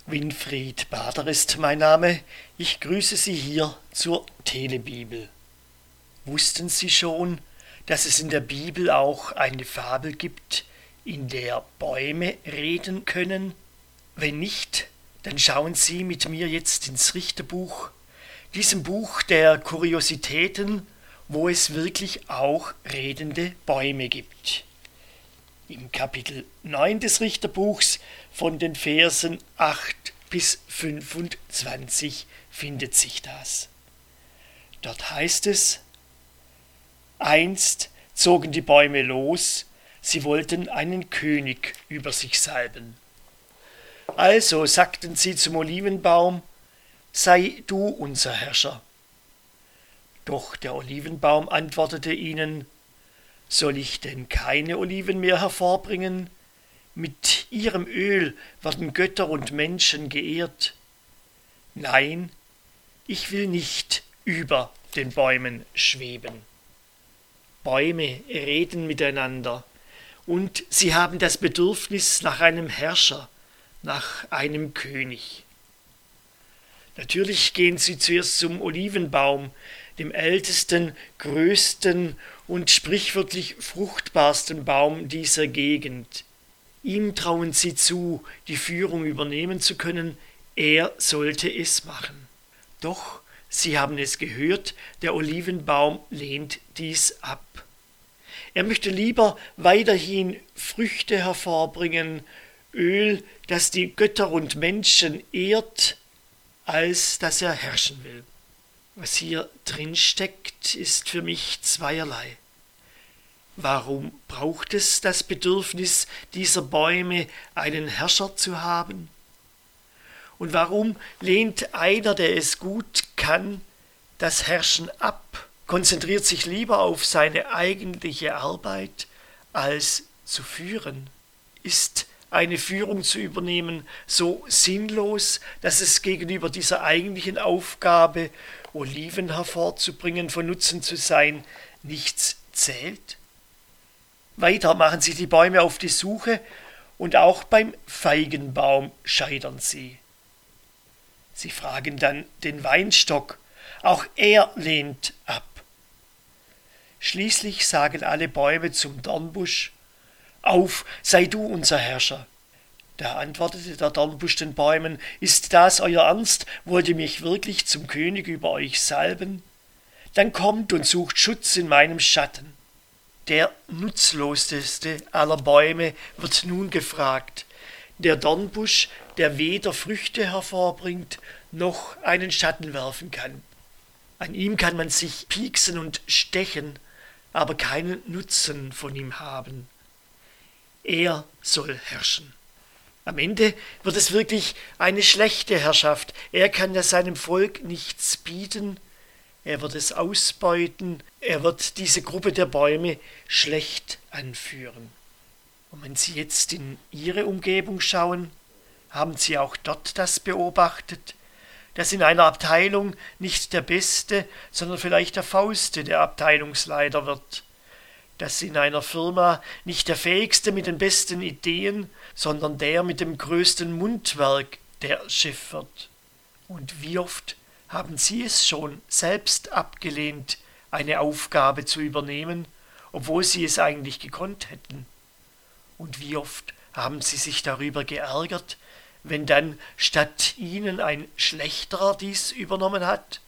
Winfried Bader ist mein Name. Ich grüße Sie hier zur Telebibel. Wussten Sie schon, dass es in der Bibel auch eine Fabel gibt, in der Bäume reden können? Wenn nicht, dann schauen Sie mit mir jetzt ins Richterbuch, diesem Buch der Kuriositäten, wo es wirklich auch redende Bäume gibt. Im Kapitel 9 des Richterbuchs von den Versen 8 bis 25 findet sich das. Dort heißt es: Einst zogen die Bäume los, sie wollten einen König über sich salben. Also sagten sie zum Olivenbaum: Sei du unser Herrscher. Doch der Olivenbaum antwortete ihnen: Soll ich denn keine Oliven mehr hervorbringen? Mit ihrem Öl werden Götter und Menschen geehrt. Nein, ich will nicht über den Bäumen schweben. Bäume reden miteinander und sie haben das Bedürfnis nach einem Herrscher, nach einem König. Natürlich gehen sie zuerst zum Olivenbaum, dem ältesten, größten und sprichwörtlich fruchtbarsten Baum dieser Gegend. Ihm trauen sie zu, die Führung übernehmen zu können, er sollte es machen. Doch sie haben es gehört, der Olivenbaum lehnt dies ab. Er möchte lieber weiterhin Früchte hervorbringen, Öl, das die Götter und Menschen ehrt, als dass er herrschen will. Was hier drin steckt, ist für mich zweierlei. Warum braucht es das Bedürfnis dieser Bäume, einen Herrscher zu haben? Und warum lehnt einer, der es gut kann, das Herrschen ab, konzentriert sich lieber auf seine eigentliche Arbeit, als zu führen? Ist eine Führung zu übernehmen so sinnlos, dass es gegenüber dieser eigentlichen Aufgabe, Oliven hervorzubringen, von Nutzen zu sein, nichts zählt? Weiter machen sich die Bäume auf die Suche und auch beim Feigenbaum scheitern sie. Sie fragen dann den Weinstock, auch er lehnt ab. Schließlich sagen alle Bäume zum Dornbusch: Auf, sei du unser Herrscher. Da antwortete der Dornbusch den Bäumen: Ist das euer Ernst? Wollt ihr mich wirklich zum König über euch salben? Dann kommt und sucht Schutz in meinem Schatten. Der nutzloseste aller Bäume wird nun gefragt. Der Dornbusch, der weder Früchte hervorbringt, noch einen Schatten werfen kann. An ihm kann man sich pieksen und stechen, aber keinen Nutzen von ihm haben. Er soll herrschen. Am Ende wird es wirklich eine schlechte Herrschaft. Er kann ja seinem Volk nichts bieten. Er wird es ausbeuten, er wird diese Gruppe der Bäume schlecht anführen. Und wenn Sie jetzt in Ihre Umgebung schauen, haben Sie auch dort das beobachtet, dass in einer Abteilung nicht der Beste, sondern vielleicht der Fauste der Abteilungsleiter wird, dass in einer Firma nicht der Fähigste mit den besten Ideen, sondern der mit dem größten Mundwerk der Chef wird. Und wie oft haben Sie es schon selbst abgelehnt, eine Aufgabe zu übernehmen, obwohl Sie es eigentlich gekonnt hätten? Und wie oft haben Sie sich darüber geärgert, wenn dann statt Ihnen ein Schlechterer dies übernommen hat?